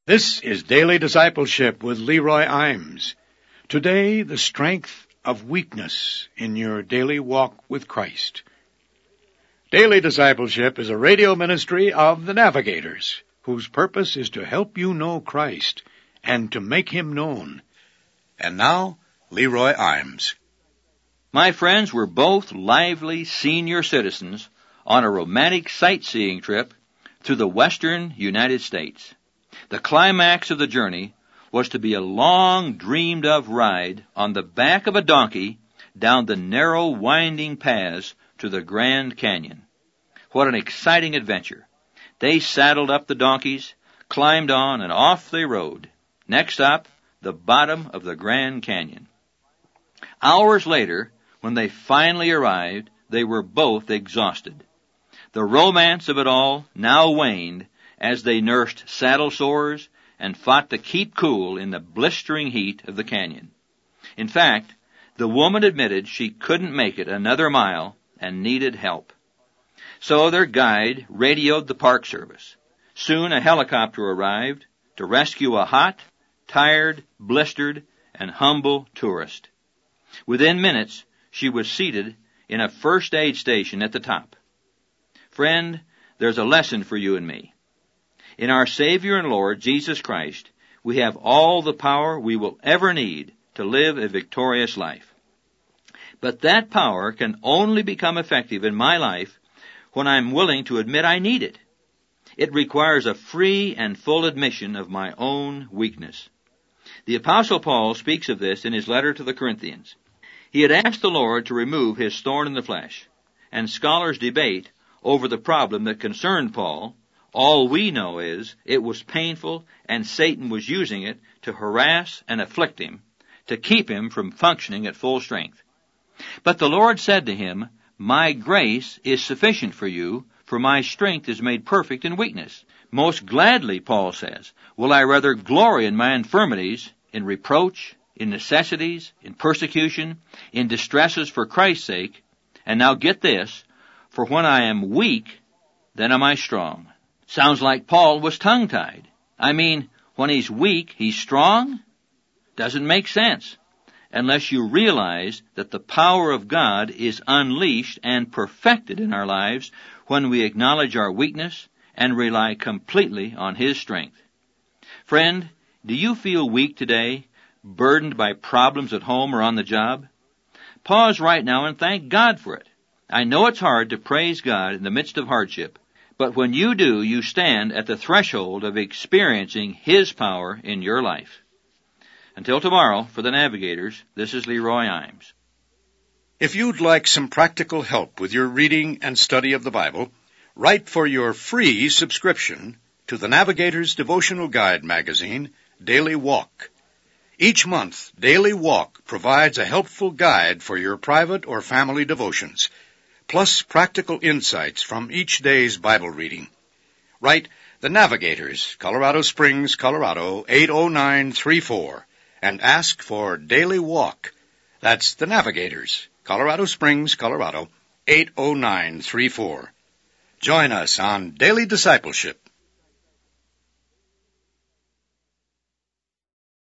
This is Daily Discipleship with Leroy Imes. Today, the strength of weakness in your daily walk with Christ. Daily Discipleship is a radio ministry of the Navigators, whose purpose is to help you know Christ and to make Him known. And now, Leroy Imes. My friends, we're both lively senior citizens on a romantic sightseeing trip through the western United States. The climax of the journey was to be a long dreamed-of ride on the back of a donkey down the narrow, winding paths to the Grand Canyon. What an exciting adventure. They saddled up the donkeys, climbed on, and off they rode. Next stop, the bottom of the Grand Canyon. Hours later, when they finally arrived, they were both exhausted. The romance of it all now waned as they nursed saddle sores and fought to keep cool in the blistering heat of the canyon. In fact, the woman admitted she couldn't make it another mile and needed help. So their guide radioed the Park Service. Soon a helicopter arrived to rescue a hot, tired, blistered, and humble tourist. Within minutes, she was seated in a first aid station at the top. Friend, there's a lesson for you and me. In our Savior and Lord, Jesus Christ, we have all the power we will ever need to live a victorious life. But that power can only become effective in my life when I'm willing to admit I need it. It requires a free and full admission of my own weakness. The Apostle Paul speaks of this in his letter to the Corinthians. He had asked the Lord to remove his thorn in the flesh, and scholars debate over the problem that concerned Paul. All we know is it was painful, and Satan was using it to harass and afflict him, to keep him from functioning at full strength. But the Lord said to him, "My grace is sufficient for you, for my strength is made perfect in weakness." Most gladly, Paul says, will I rather glory in my infirmities, in reproach, in necessities, in persecution, in distresses for Christ's sake. And now get this, for when I am weak, then am I strong. Sounds like Paul was tongue-tied. I mean, when he's weak, he's strong? Doesn't make sense unless you realize that the power of God is unleashed and perfected in our lives when we acknowledge our weakness and rely completely on His strength. Friend, do you feel weak today, burdened by problems at home or on the job? Pause right now and thank God for it. I know it's hard to praise God in the midst of hardship, but when you do, you stand at the threshold of experiencing His power in your life. Until tomorrow, for the Navigators, this is Leroy Imes. If you'd like some practical help with your reading and study of the Bible, write for your free subscription to the Navigators Devotional Guide magazine, Daily Walk. Each month, Daily Walk provides a helpful guide for your private or family devotions, plus practical insights from each day's Bible reading. Write The Navigators, Colorado Springs, Colorado, 80934, and ask for Daily Walk. That's The Navigators, Colorado Springs, Colorado, 80934. Join us on Daily Discipleship